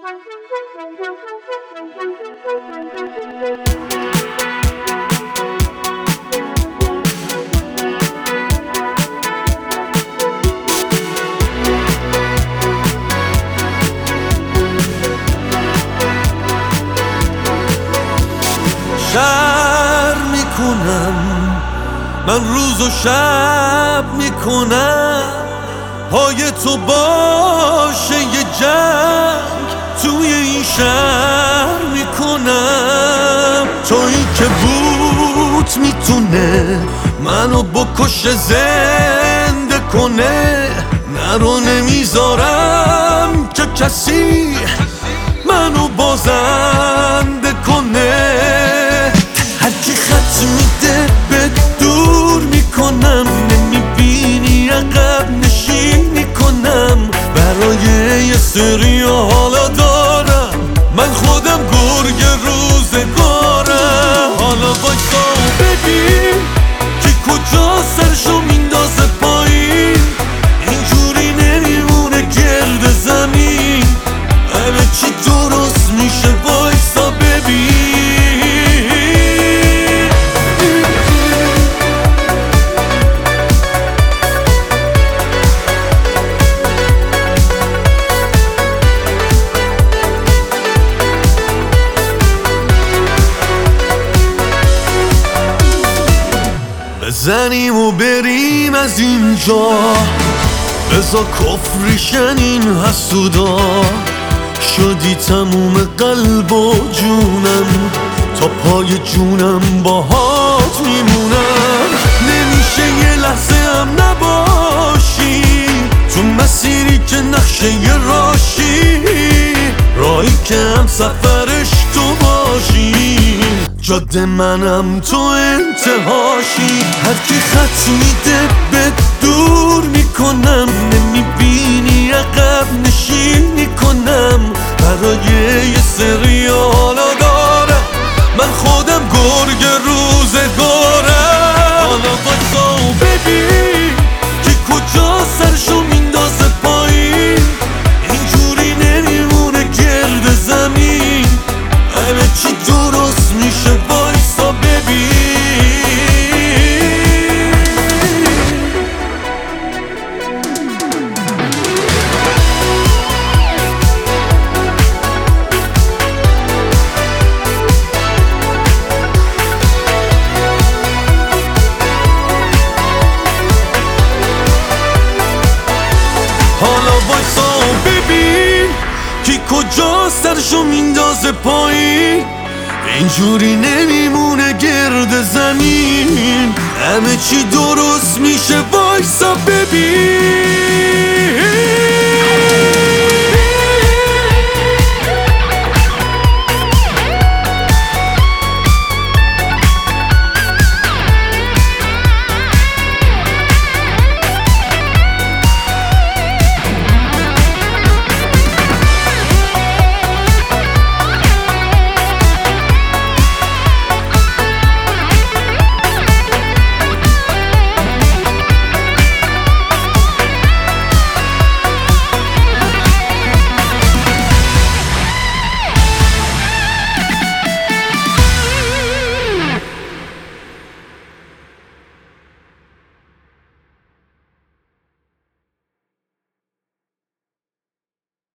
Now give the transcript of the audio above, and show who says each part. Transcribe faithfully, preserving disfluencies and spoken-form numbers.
Speaker 1: شر میکنم من روز و شب میکنم پای تو باشه یه جنگ توی این شهر میکنم. تویی که بود میتونه منو بکشه زنده کنه، نرو نمیذارم که کسی منو بازنده کنه. هرکی خط میده به دور میکنم، نمیبینی عقب نشینی کنم. برای یه سری حالا دارم من خودم گرگ روزگارم. حالا وایسا و ببین که کجا سرشو میندازه پایین، اینجوری نمیمونه گرد زمین. همه چی درست میشه وایسا ببین. بزنیم و بریم از اینجا، بزا کفریشن این حسودا. شدی تموم قلب و جونم، تا پای جونم باهات میمونم. نمیشه یه لحظه هم نباشی تو مسیری که نقشه یه راشی، راهی که هم سفرش تو باشی، جاده منم تو انتهاشی. هرکی خط میده به دور میکنم، نمیبینی عقب نشینی کنم. برای یه سری حالا دارم من خودم گرگ روزگارم. حالا وایسا و ببین که کجا سرشو میندازه پایین، اینجوری نمیمونه گرد زمین. همه چی درست میشه وایسا ببین. حالا وایسا و ببین که کجا سرشو میندازه پایین، اینجوری نمیمونه گرد زمین. همه چی درست میشه وایسا ببین.